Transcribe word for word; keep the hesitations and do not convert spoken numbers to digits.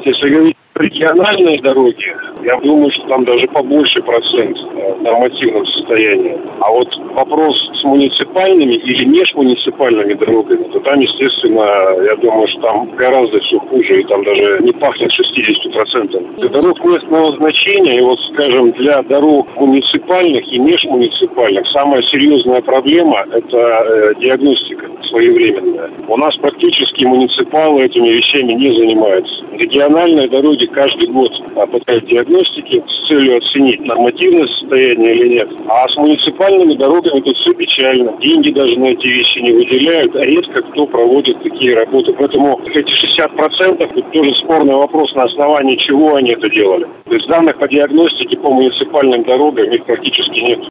Если говорить про региональные дороги, я думаю, что там даже побольше процент в нормативном состоянии. А вот вопрос с муниципальными или межмуниципальными дорогами, то там, естественно, я думаю, что там гораздо все хуже, и там даже не пахнет шестьдесят процентов. Для дорог местного значения, и вот, скажем, для дорог муниципальных и межмуниципальных, самая серьезная проблема – это э, диагностика своевременная. У нас практически муниципалы этими вещами не занимаются. Региональные дороги каждый год подают диагностики с целью оценить нормативное состояние или нет. А с муниципальными дорогами тут все печально. Деньги даже на эти вещи не выделяют, а редко кто проводит такие работы. Поэтому эти шестьдесят процентов это тоже спорный вопрос, на основании чего они это делали. То есть данных по диагностике по муниципальным дорогам их практически нет.